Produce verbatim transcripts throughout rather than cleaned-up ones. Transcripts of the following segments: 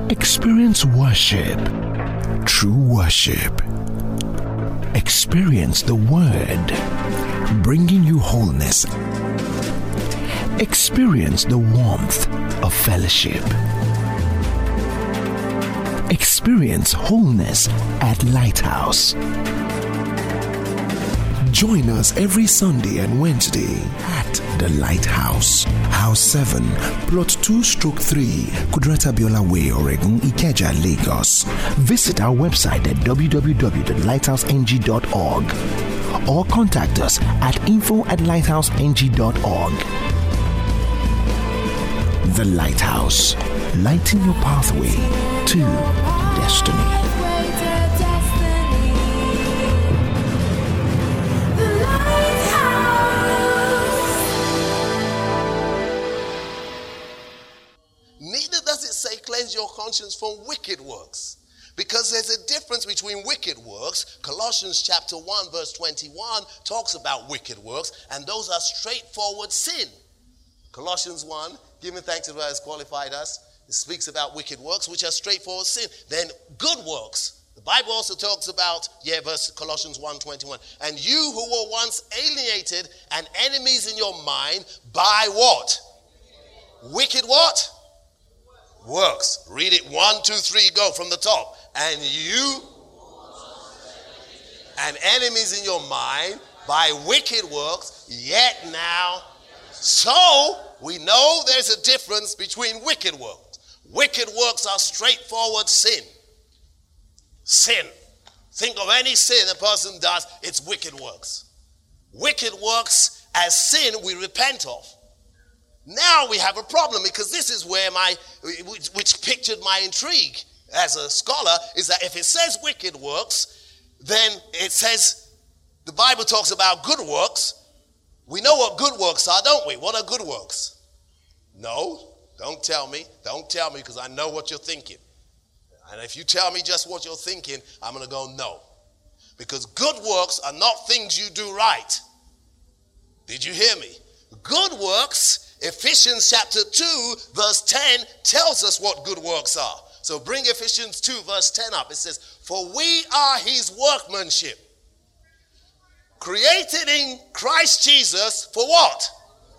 Experience worship, true worship. Experience the Word, bringing you wholeness. Experience the warmth of fellowship. Experience wholeness at Lighthouse. Join us every Sunday and Wednesday at the Lighthouse, House seven, Plot two stroke three, Kudrata Biola Way, Oregon, Ikeja, Lagos. Visit our website at w w w dot lighthouse n g dot org or contact us at info at lighthouse n g dot org. The Lighthouse, lighting your pathway to destiny. Cleanse your conscience from wicked works, because there's a difference between wicked works. Colossians chapter one verse twenty-one talks about wicked works, and those are straightforward sin. Colossians one, giving thanks to who has qualified us, it speaks about wicked works, which are straightforward sin. Then good works, the Bible also talks about, yeah, verse Colossians one twenty-one, and you who were once alienated and enemies in your mind by what? Wicked what? Works. Read it. One, two, three, go from the top. And you and enemies in your mind by wicked works, yet now. So we know there's a difference between wicked works. Wicked works are straightforward sin. Sin. Think of any sin a person does, it's wicked works. Wicked works as sin we repent of. Now we have a problem, because this is where my, which, which pictured my intrigue as a scholar, is that if it says wicked works, then it says, the Bible talks about good works. We know what good works are, don't we? What are good works? No, don't tell me. Don't tell me, because I know what you're thinking. And if you tell me just what you're thinking, I'm going to go no. Because good works are not things you do right. Did you hear me? Good works, Ephesians chapter two verse ten tells us what good works are. So bring Ephesians two verse ten up. It says, for we are his workmanship, created in Christ Jesus for what?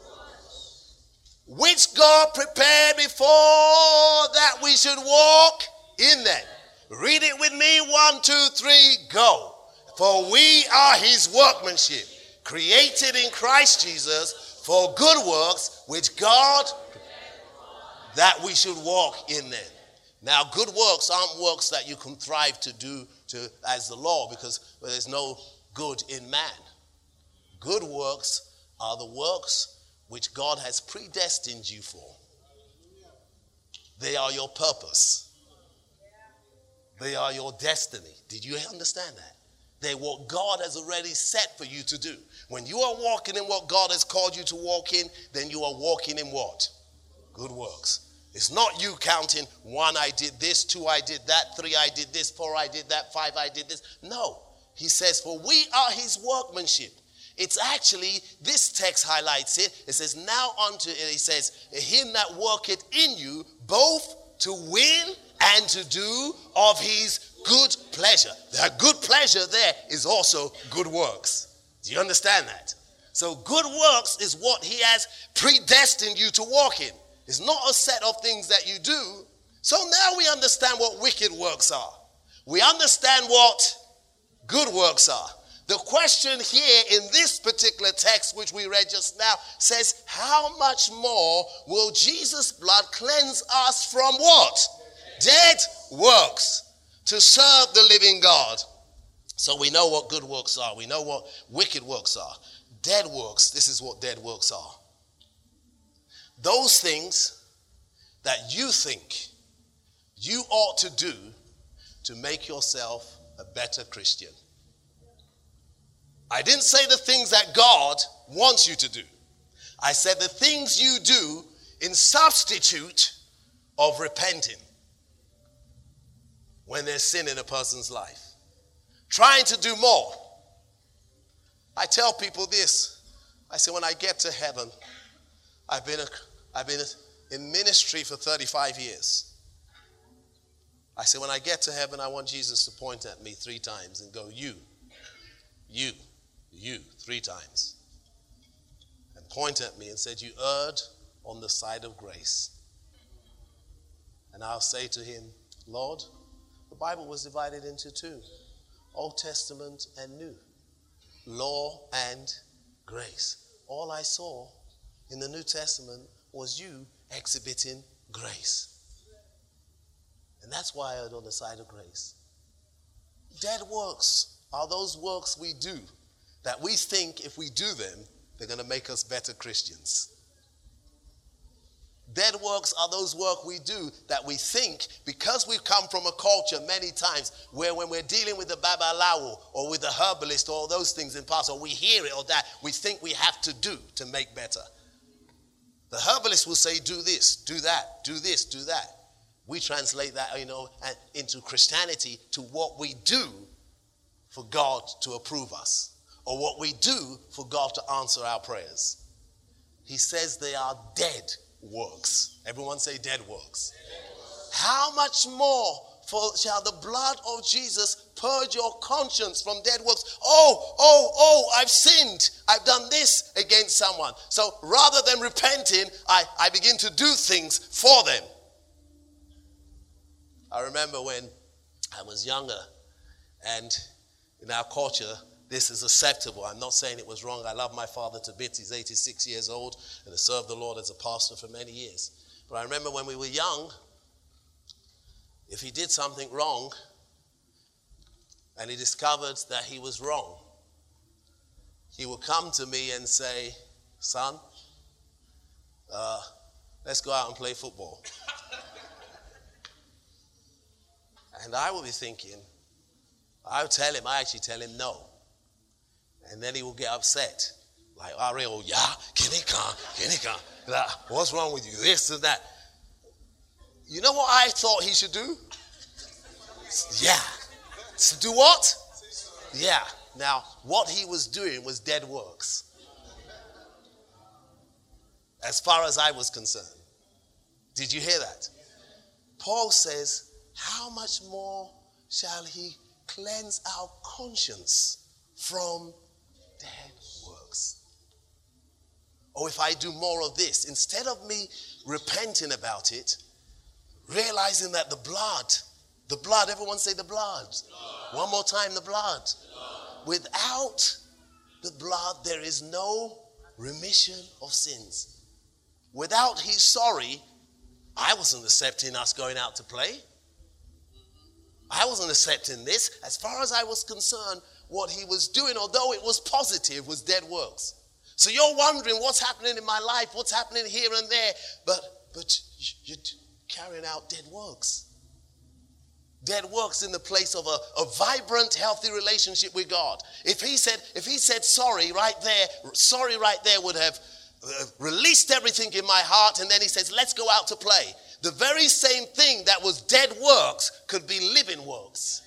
Which God prepared before that we should walk in them. Read it with me. One, two, three, go. For we are his workmanship, created in Christ Jesus for good works, which God, that we should walk in them. Now, good works aren't works that you contrive to do to as the law, because well, there's no good in man. Good works are the works which God has predestined you for. They are your purpose. They are your destiny. Did you understand that? They're what God has already set for you to do. When you are walking in what God has called you to walk in, then you are walking in what? Good works. It's not you counting, one, I did this, two, I did that, three, I did this, four, I did that, five, I did this. No. He says, for we are his workmanship. It's actually, this text highlights it. It says, now unto it, he says, him that worketh in you, both to will and to do of his good pleasure. That good pleasure there is also good works. Do you understand that? So good works is what he has predestined you to walk in. It's not a set of things that you do. So now we understand what wicked works are. We understand what good works are. The question here in this particular text, which we read just now, says, how much more will Jesus' blood cleanse us from what? Dead works, to serve the living God. So we know what good works are. We know what wicked works are. Dead works, this is what dead works are. Those things that you think you ought to do to make yourself a better Christian. I didn't say the things that God wants you to do. I said the things you do in substitute of repenting when there's sin in a person's life. Trying to do more. I tell people this. I say, when I get to heaven, I've been, a, I've been in ministry for thirty-five years. I said, when I get to heaven, I want Jesus to point at me three times and go, you, you, you, three times. And point at me and said, you erred on the side of grace. And I'll say to him, Lord, the Bible was divided into two, Old Testament and New, law and grace. All I saw in the New Testament was you exhibiting grace. And that's why I erred on the side of grace. Dead works are those works we do that we think if we do them, they're going to make us better Christians. Dead works are those work we do that we think, because we've come from a culture many times where when we're dealing with the babalawo or with the herbalist or all those things in past, or we hear it or that, we think we have to do to make better. The herbalist will say, do this, do that, do this, do that. We translate that, you know, into Christianity to what we do for God to approve us, or what we do for God to answer our prayers. He says they are dead works. Everyone say dead works. Dead works. How much more for shall the blood of Jesus purge your conscience from dead works? Oh, oh, oh, I've sinned. I've done this against someone. So rather than repenting, I, I begin to do things for them. I remember when I was younger, and in our culture, this is acceptable. I'm not saying it was wrong. I love my father to bits. He's eighty-six years old and has served the Lord as a pastor for many years. But I remember when we were young, if he did something wrong and he discovered that he was wrong, he would come to me and say, son, uh, let's go out and play football. And I would be thinking, I would tell him, I actually tell him no. And then he will get upset. Like, oh, yeah, can he come? Can he come? Like, what's wrong with you? This and that. You know what I thought he should do? Yeah. So do what? Yeah. Now, what he was doing was dead works. As far as I was concerned. Did you hear that? Paul says, how much more shall he cleanse our conscience from dead works? Or if I do more of this, instead of me repenting about it, realizing that the blood, the blood, everyone say the blood. blood. One more time, the blood. blood. Without the blood, there is no remission of sins. Without his sorry, I wasn't accepting us going out to play. I wasn't accepting this. As far as I was concerned, what he was doing, although it was positive, was dead works. So you're wondering what's happening in my life, what's happening here and there, but but you're carrying out dead works. Dead works in the place of a, a vibrant, healthy relationship with God. If he said, if he said sorry right there, sorry right there would have uh, released everything in my heart, and then he says, let's go out to play. The very same thing that was dead works could be living works.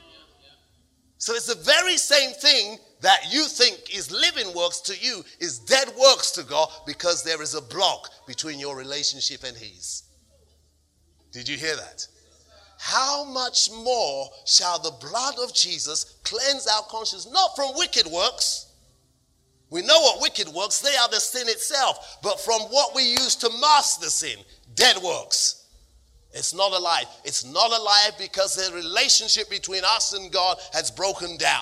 So it's the very same thing that you think is living works to you is dead works to God, because there is a block between your relationship and his. Did you hear that? How much more shall the blood of Jesus cleanse our conscience, not from wicked works. We know what wicked works, they are the sin itself, but from what we use to mask the sin. Dead works. It's not alive. It's not alive because the relationship between us and God has broken down.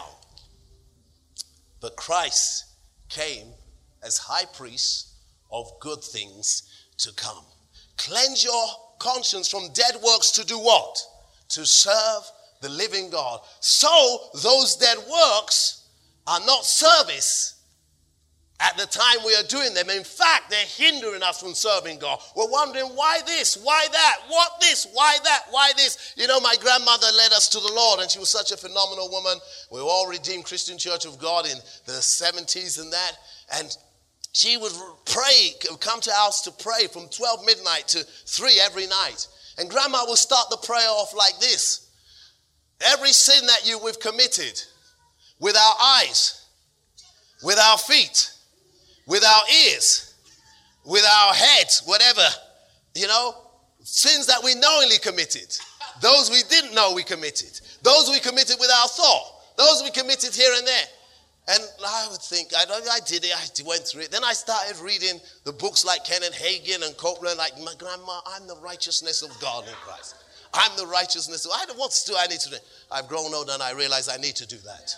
But Christ came as high priest of good things to come. Cleanse your conscience from dead works to do what? To serve the living God. So those dead works are not service at the time we are doing them. In fact, they're hindering us from serving God. We're wondering, why this? Why that? What this? Why that? Why this? You know, my grandmother led us to the Lord, and she was such a phenomenal woman. We were all Redeemed Christian Church of God in the seventies and that. And she would pray, come to our house to pray from twelve midnight to three every night. And Grandma would start the prayer off like this. Every sin that you we've committed, with our eyes, with our feet, with our ears, with our heads, whatever, you know, sins that we knowingly committed. Those we didn't know we committed. Those we committed with our thought. Those we committed here and there. And I would think, I, I did it, I went through it. Then I started reading the books like Kenneth Hagin and Copeland, like, my grandma, I'm the righteousness of God in Christ. I'm the righteousness of, I don't, what do I need to do? I've grown older and I realize I need to do that.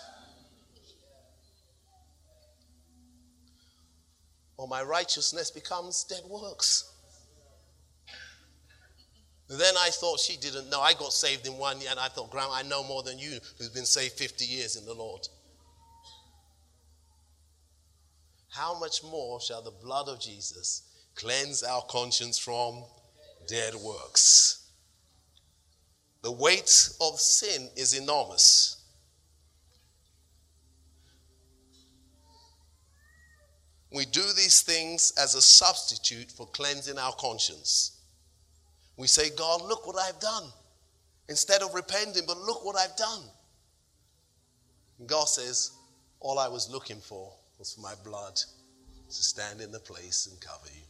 Or my righteousness becomes dead works. Then I thought she didn't know. I got saved in one year and I thought, Grandma, I know more than you who's been saved fifty years in the Lord. How much more shall the blood of Jesus cleanse our conscience from dead works? The weight of sin is enormous. We do these things as a substitute for cleansing our conscience. We say, God, look what I've done. Instead of repenting, but look what I've done. And God says, all I was looking for was for my blood to stand in the place and cover you.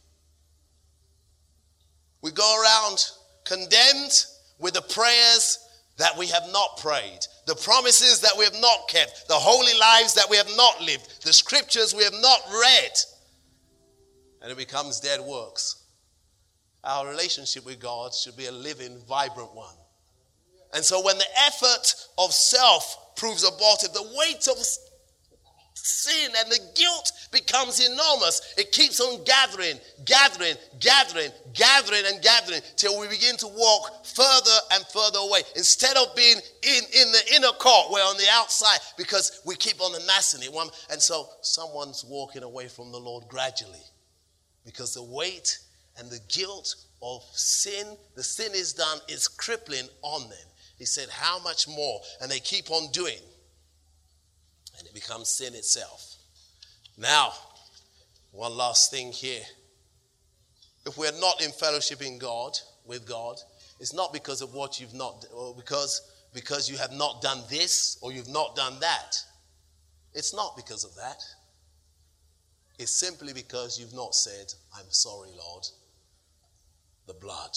We go around condemned with the prayers that we have not prayed, the promises that we have not kept, the holy lives that we have not lived, the scriptures we have not read, and it becomes dead works. Our relationship with God should be a living, vibrant one. And so when the effort of self proves abortive, the weight of sin and the guilt becomes enormous. It keeps on gathering, gathering, gathering, gathering, and gathering till we begin to walk further and further away. Instead of being in, in the inner court, we're on the outside because we keep on amassing it. One, and so someone's walking away from the Lord gradually because the weight and the guilt of sin, the sin is done, is crippling on them. He said, how much more? And they keep on doing. And it becomes sin itself. Now, one last thing here. If we're not in fellowship in God, with God, it's not because of what you've not, or because, because you have not done this or you've not done that. It's not because of that. It's simply because you've not said, I'm sorry, Lord. The blood.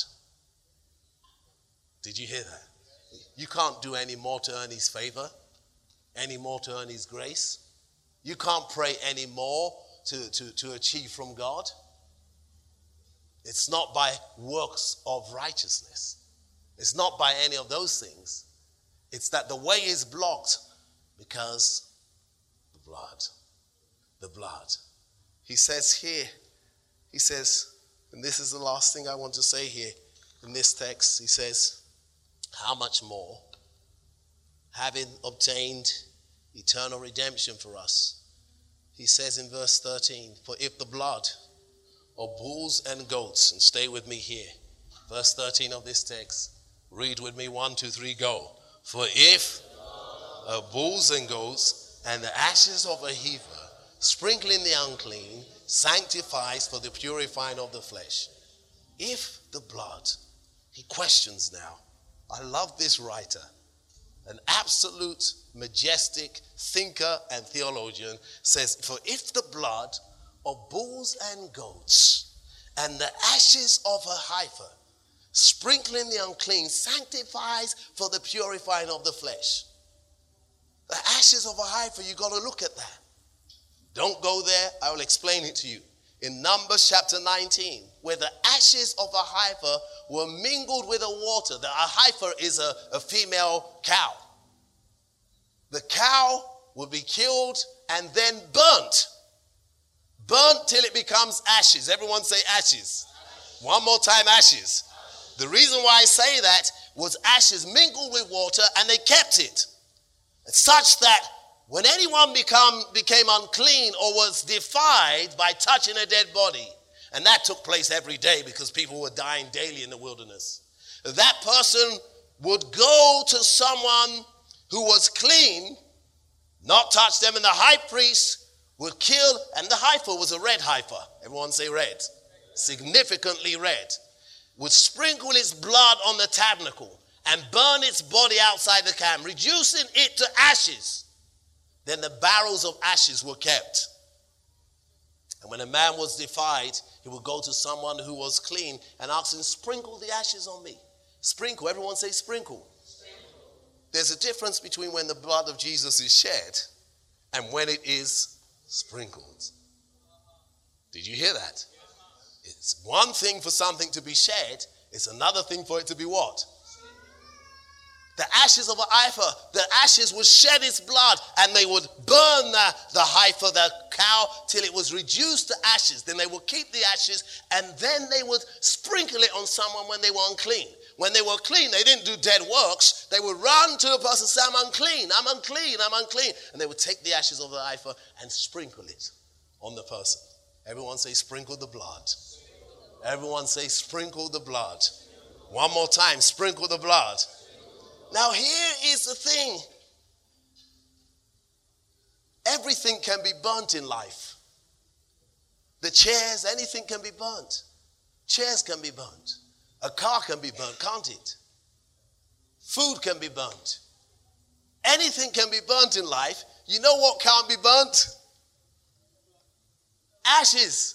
Did you hear that? You can't do any more to earn his favor, any more to earn his grace. You can't pray any more to, to, to achieve from God. It's not by works of righteousness. It's not by any of those things. It's that the way is blocked because the blood. The blood. He says here, he says, and this is the last thing I want to say here in this text. He says, how much more, having obtained eternal redemption for us. He says in verse thirteen, for if the blood of bulls and goats, and stay with me here, verse thirteen of this text, read with me, one, two, three, go. For if uh, bulls and goats and the ashes of a heifer, sprinkling the unclean, sanctifies for the purifying of the flesh. If the blood, he questions now. I love this writer, an absolute majestic thinker and theologian, says, for if the blood of bulls and goats and the ashes of a heifer, sprinkling the unclean, sanctifies for the purifying of the flesh. The ashes of a heifer, you got to look at that. Don't go there. I will explain it to you. In Numbers chapter nineteen, where the ashes of a heifer were mingled with the water. The, a heifer is a, a female cow. The cow would be killed and then burnt. Burnt till it becomes ashes. Everyone say ashes. One more time, ashes. The reason why I say that was ashes mingled with water and they kept it. Such that when anyone become, became unclean or was defiled by touching a dead body, and that took place every day because people were dying daily in the wilderness, that person would go to someone who was clean, not touch them, and the high priest would kill, and the heifer was a red heifer. Everyone say red. Significantly red. Would sprinkle its blood on the tabernacle and burn its body outside the camp, reducing it to ashes. Then the barrels of ashes were kept. And when a man was defiled, he would go to someone who was clean and ask him, sprinkle the ashes on me. Sprinkle. Everyone say sprinkle. There's a difference between when the blood of Jesus is shed and when it is sprinkled. Did you hear that? It's one thing for something to be shed. It's another thing for it to be what? The ashes of a heifer, the ashes would shed its blood and they would burn the, the heifer, the cow, till it was reduced to ashes. Then they would keep the ashes and then they would sprinkle it on someone when they were unclean. When they were clean, they didn't do dead works. They would run to the person and say, I'm unclean, I'm unclean, I'm unclean. And they would take the ashes of the heifer and sprinkle it on the person. Everyone say, sprinkle the blood. Everyone say, sprinkle the blood. One more time, sprinkle the blood. Now here is the thing. Everything can be burnt in life. The chairs, anything can be burnt. Chairs can be burnt. A car can be burnt, can't it? Food can be burnt. Anything can be burnt in life. You know what can't be burnt? Ashes.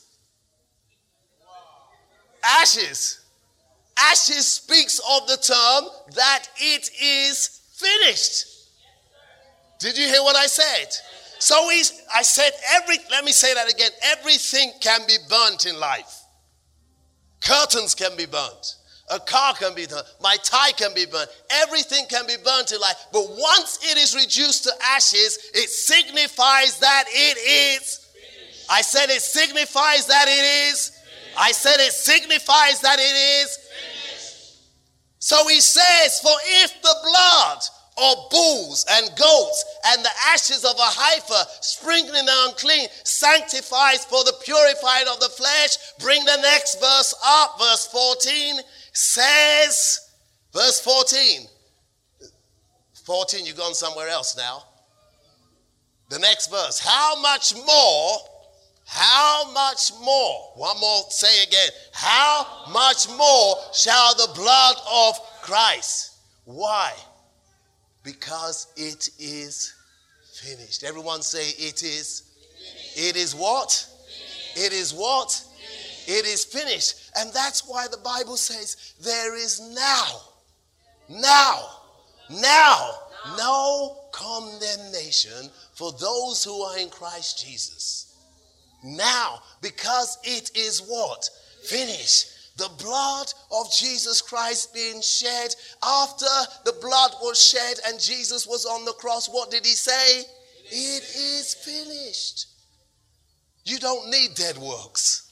Ashes. Ashes speaks of the term that it is finished. Did you hear what I said? So he's, I said every, let me say that again. Everything can be burnt in life. Curtains can be burnt. A car can be burnt. My tie can be burnt. Everything can be burnt in life. But once it is reduced to ashes, it signifies that it is finished. I said it signifies that it is. Finished. I said it signifies that it is. Finished. So he says, for if the blood of bulls and goats and the ashes of a heifer sprinkling the unclean sanctifies for the purifying of the flesh. Bring the next verse up. Verse fourteen says, verse fourteen. fourteen, you've gone somewhere else now. The next verse. How much more, how much more, one more, say again. How much more shall the blood of Christ? Why? Because it is finished. Everyone say it is. Finished. It is what? Finished. It is what? Finished. It is finished. And that's why the Bible says there is now, now, now, no condemnation for those who are in Christ Jesus. Now, because it is what? Finished. The blood of Jesus Christ being shed. After the blood was shed and Jesus was on the cross, what did he say? It is finished. You don't need dead works.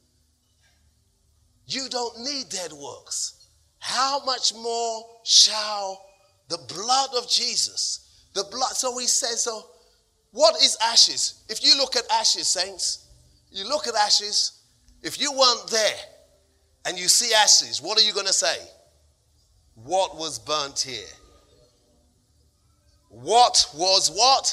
You don't need dead works. How much more shall the blood of Jesus, the blood, so he says, so what is ashes? If you look at ashes, saints, you look at ashes, if you weren't there, and you see ashes, what are you going to say? What was burnt here? What was what?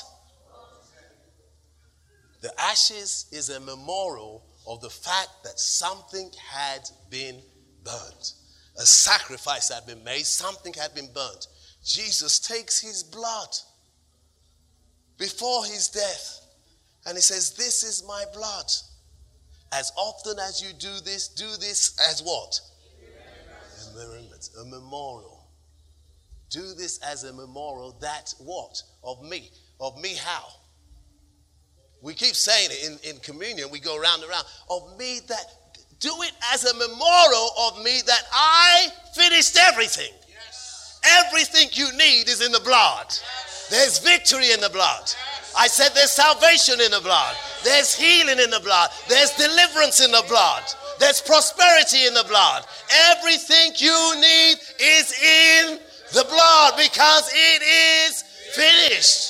The ashes is a memorial of the fact that something had been burnt. A sacrifice had been made, something had been burnt. Jesus takes his blood before his death and he says, this is my blood. As often as you do this, do this as what? A remembrance, a memorial. Do this as a memorial that what? Of me. Of me how? We keep saying it in, in communion. We go round and round. Of me that, do it as a memorial of me that I finished everything. Yes. Everything you need is in the blood. Yes. There's victory in the blood. Yes. I said there's salvation in the blood. There's healing in the blood. There's deliverance in the blood. There's prosperity in the blood. Everything you need is in the blood because it is finished.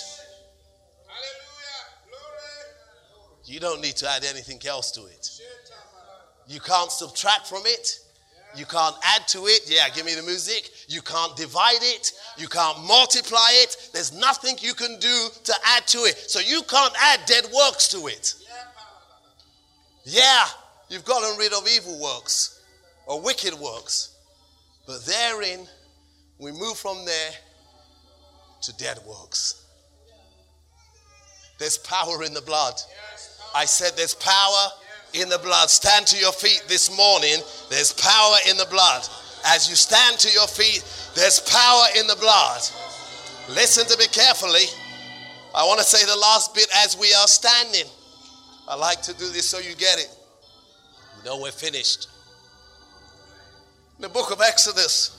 You don't need to add anything else to it. You can't subtract from it. You can't add to it. Yeah, give me the music. You can't divide it. You can't multiply it. There's nothing you can do to add to it. So you can't add dead works to it. Yeah, you've gotten rid of evil works or wicked works. But therein, we move from there to dead works. There's power in the blood. I said there's power in the blood. Stand to your feet this morning. There's power in the blood. As you stand to your feet, there's power in the blood. Listen to me carefully. I want to say the last bit as we are standing. I like to do this so you get it. You know we're finished. In the book of Exodus,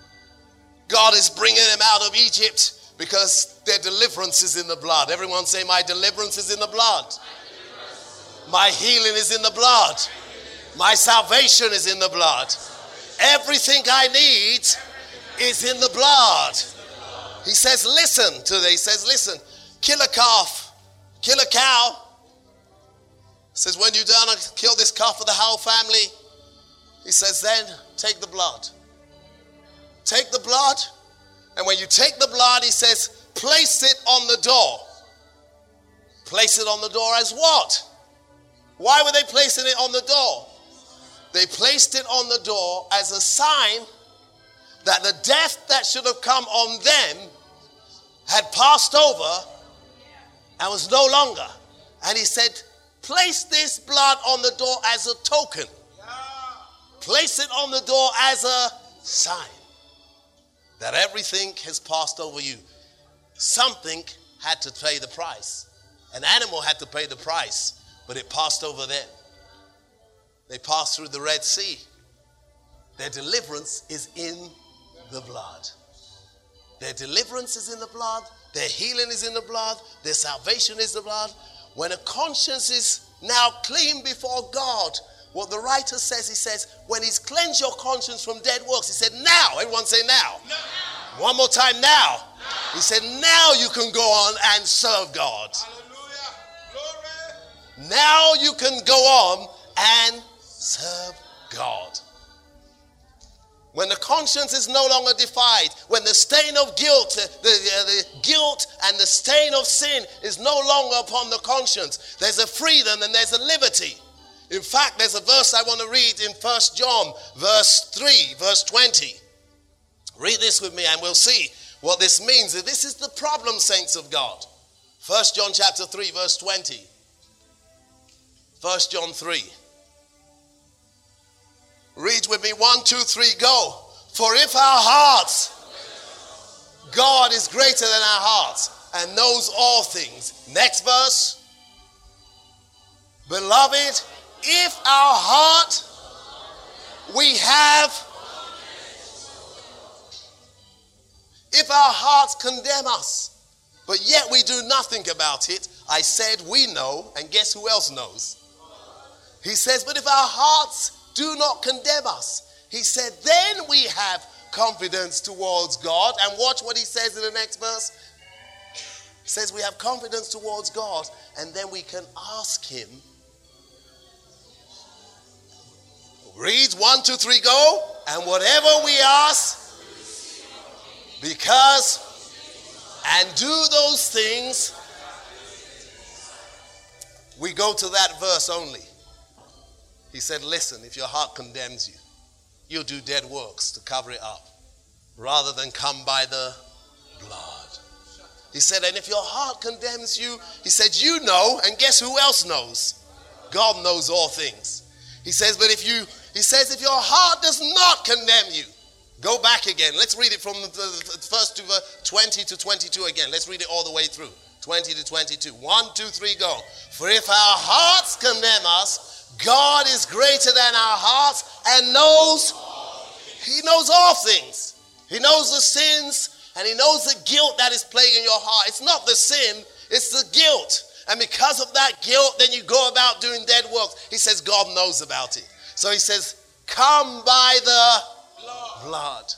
God is bringing them out of Egypt because their deliverance is in the blood. Everyone say, my deliverance is in the blood. My healing is in the blood. My salvation is in the blood. Everything I need is in the blood. He says, listen to this. He says, listen, kill a calf, kill a cow. He says, when you're done, kill this calf for the whole family. He says, then take the blood. Take the blood. And when you take the blood, he says, place it on the door. Place it on the door as what? Why were they placing it on the door? They placed it on the door as a sign that the death that should have come on them had passed over and was no longer. And he said, place this blood on the door as a token. Place it on the door as a sign that everything has passed over you. Something had to pay the price. An animal had to pay the price, but it passed over them. They passed through the Red Sea. Their deliverance is in the blood. Their deliverance is in the blood. Their healing is in the blood. Their salvation is the blood. When a conscience is now clean before God, what the writer says, he says, when he's cleansed your conscience from dead works, he said, now. Everyone say now. Now. One more time, now. Now. He said, now you can go on and serve God. Hallelujah. Glory. Now you can go on and serve God. When the conscience is no longer defiled, when the stain of guilt, the, the, the guilt and the stain of sin is no longer upon the conscience, there's a freedom and there's a liberty. In fact, there's a verse I want to read in First John, verse three, verse twenty. Read this with me and we'll see what this means. This is the problem, saints of God. First John chapter three, verse twenty. First John three. Read with me, one, two, three, go. For if our hearts, God is greater than our hearts and knows all things. Next verse. Beloved, if our heart we have, if our hearts condemn us, but yet we do nothing about it, I said we know, and guess who else knows? He says, but if our hearts do not condemn us, he said, then we have confidence towards God. And watch what he says in the next verse. He says we have confidence towards God, and then we can ask him. Read one, two, three, go. And whatever we ask, because, and do those things, we go to that verse only. He said, listen, if your heart condemns you, you'll do dead works to cover it up rather than come by the blood. He said, and if your heart condemns you, he said, you know, and guess who else knows? God knows all things. He says, but if you, he says, if your heart does not condemn you, go back again. Let's read it from the, the first to twenty to twenty-two again. Let's read it all the way through. twenty to twenty-two. One, two, three, go. For if our hearts condemn us, God is greater than our hearts and knows, he knows all things. He knows the sins and he knows the guilt that is plaguing your heart. It's not the sin, it's the guilt. And because of that guilt, then you go about doing dead works. He says God knows about it. So he says, come by the blood. blood.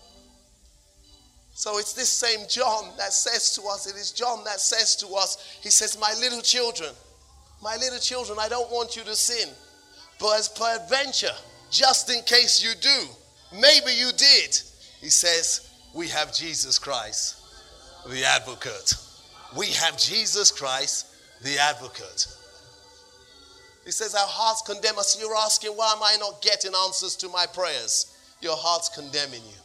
So it's this same John that says to us, it is John that says to us, he says, my little children, My little children, I don't want you to sin. But as peradventure, just in case you do, maybe you did. He says, we have Jesus Christ, the advocate. We have Jesus Christ, the advocate. He says, our hearts condemn us. You're asking, why am I not getting answers to my prayers? Your heart's condemning you.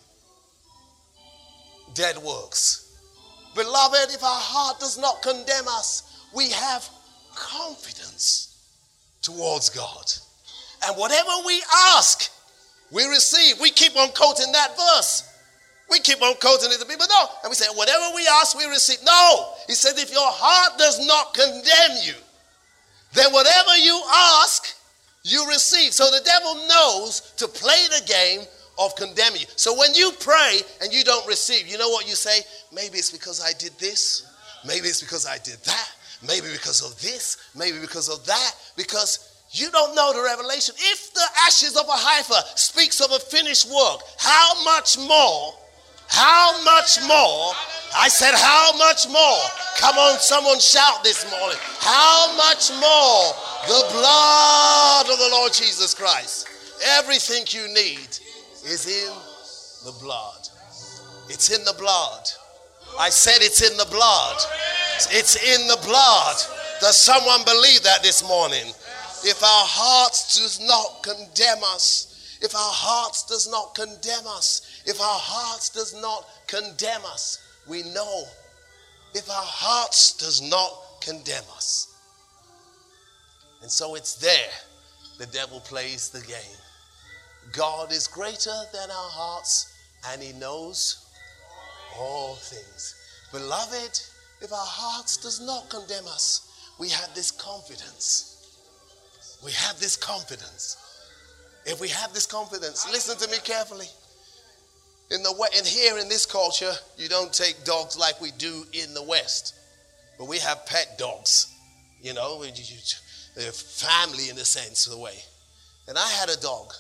Dead works. Beloved, if our heart does not condemn us, we have confidence towards God. And whatever we ask, We receive. We keep on quoting that verse. We keep on quoting it to people. No. And we say, whatever we ask, we receive. No. He said, if your heart does not condemn you, then whatever you ask, you receive. So the devil knows to play the game of condemning you. So when you pray and you don't receive, you know what you say? Maybe it's because I did this. Maybe it's because I did that. Maybe because of this. Maybe because of that. Because you don't know the revelation. If the ashes of a heifer speaks of a finished work, how much more, how much more, I said how much more, come on, someone shout this morning, how much more the blood of the Lord Jesus Christ. Everything you need is in the blood. It's in the blood. I said it's in the blood. It's in the blood. Does someone believe that this morning? If our hearts does not condemn us, if our hearts does not condemn us, if our hearts does not condemn us, we know. If our hearts does not condemn us. And so it's there the devil plays the game. God is greater than our hearts, and he knows all things. Beloved, if our hearts does not condemn us, we have this confidence. We have this confidence. If we have this confidence, listen to me carefully. In the in here in this culture, you don't take dogs like we do in the West, but we have pet dogs. You know, they're family in a sense, the way. And I had a dog.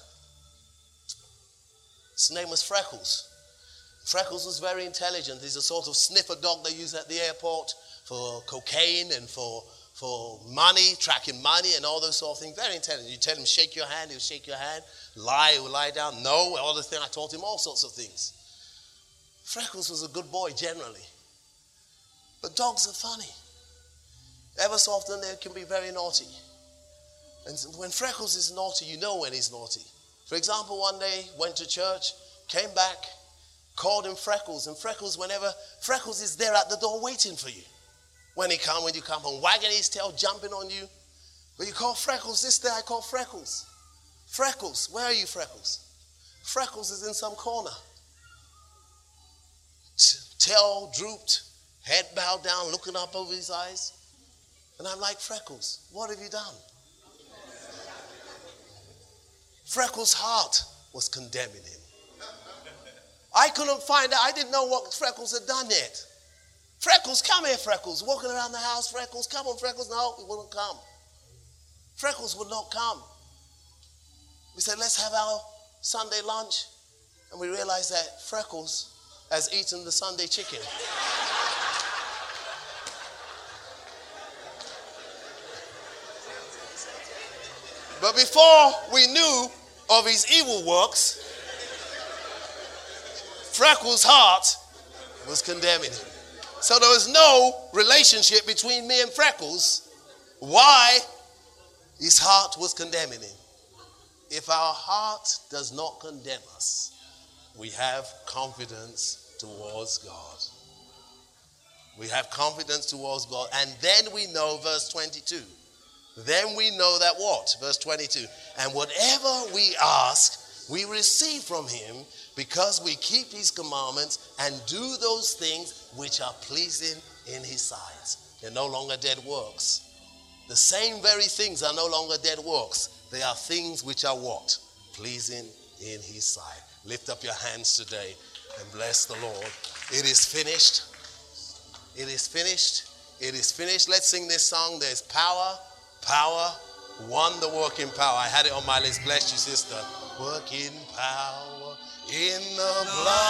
His name was Freckles. Freckles was very intelligent. He's a sort of sniffer dog they use at the airport for cocaine and for for money, tracking money and all those sort of things. Very intelligent. You tell him, shake your hand, he'll shake your hand. Lie, he'll lie down. No, all the things. I taught him all sorts of things. Freckles was a good boy generally. But dogs are funny. Ever so often they can be very naughty. And when Freckles is naughty, you know when he's naughty. For example, one day, went to church, came back, called him Freckles. And Freckles, whenever, Freckles is there at the door waiting for you. When he come, when you come home, wagging his tail, jumping on you. But you call Freckles, this day I call Freckles. Freckles, where are you, Freckles? Freckles is in some corner. T- tail drooped, head bowed down, looking up over his eyes. And I'm like, Freckles, what have you done? Freckles' heart was condemning him. I couldn't find out. I didn't know what Freckles had done yet. Freckles, come here, Freckles. Walking around the house, Freckles, come on, Freckles. No, he wouldn't come. Freckles would not come. We said, let's have our Sunday lunch. And we realized that Freckles has eaten the Sunday chicken. But before we knew of his evil works, Freckles' heart was condemning him. So there was no relationship between me and Freckles. Why? His heart was condemning him. If our heart does not condemn us, we have confidence towards God. We have confidence towards God. And then we know verse twenty-two. Then we know that what? Verse twenty-two. And whatever we ask, we receive from him, because we keep his commandments and do those things which are pleasing in his sight. They're no longer dead works. The same very things are no longer dead works. They are things which are what? Pleasing in his sight. Lift up your hands today and bless the Lord. It is finished. It is finished. It is finished. Let's sing this song. There's power, power, wonder working power. I had it on my list. Bless you, sister. Working power in the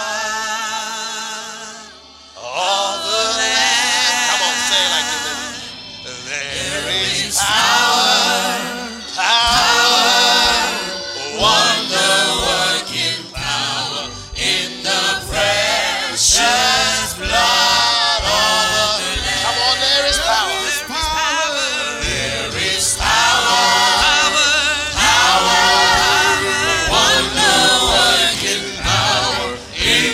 blood of the Lamb. Come on, say it like you mean it. There is power, power, wonder-working power in the precious blood of the Lamb. Come on, there is power. There is power, power, wonder-working power in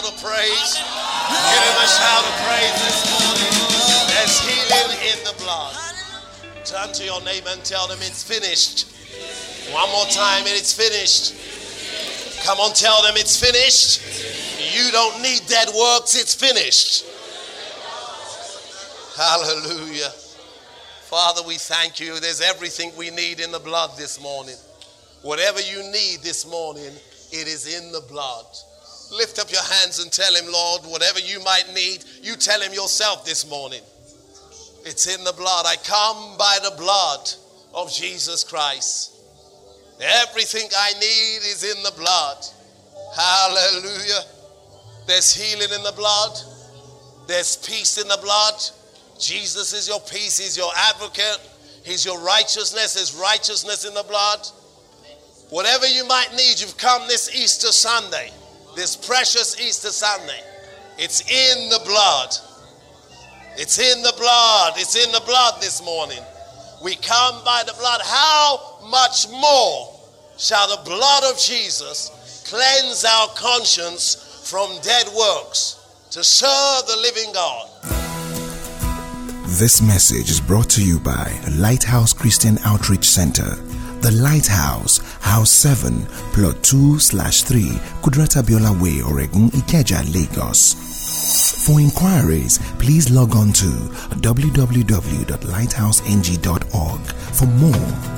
shout of praise. Give him a shout of praise this morning. There's healing in the blood. Turn to your neighbor and tell them it's finished. One more time, and it's finished. Come on, tell them it's finished. You don't need dead works, it's finished. Hallelujah. Father, we thank you. There's everything we need in the blood this morning. Whatever you need this morning, it is in the blood. Lift up your hands and tell him, Lord, whatever you might need, you tell him yourself this morning. It's in the blood. I come by the blood of Jesus Christ. Everything I need is in the blood. Hallelujah. There's healing in the blood. There's peace in the blood. Jesus is your peace. He's your advocate. He's your righteousness. There's righteousness in the blood. Whatever you might need, you've come this Easter Sunday, this precious Easter Sunday. It's in the blood. It's in the blood. It's in the blood this morning. We come by the blood. How much more shall the blood of Jesus cleanse our conscience from dead works to serve the living God? This message is brought to you by Lighthouse Christian Outreach Center. The Lighthouse, House seven, Plot two slash three, Kudrata Biola Way, Oregun, Ikeja, Lagos. For inquiries, please log on to w w w dot lighthouse n g dot org for more.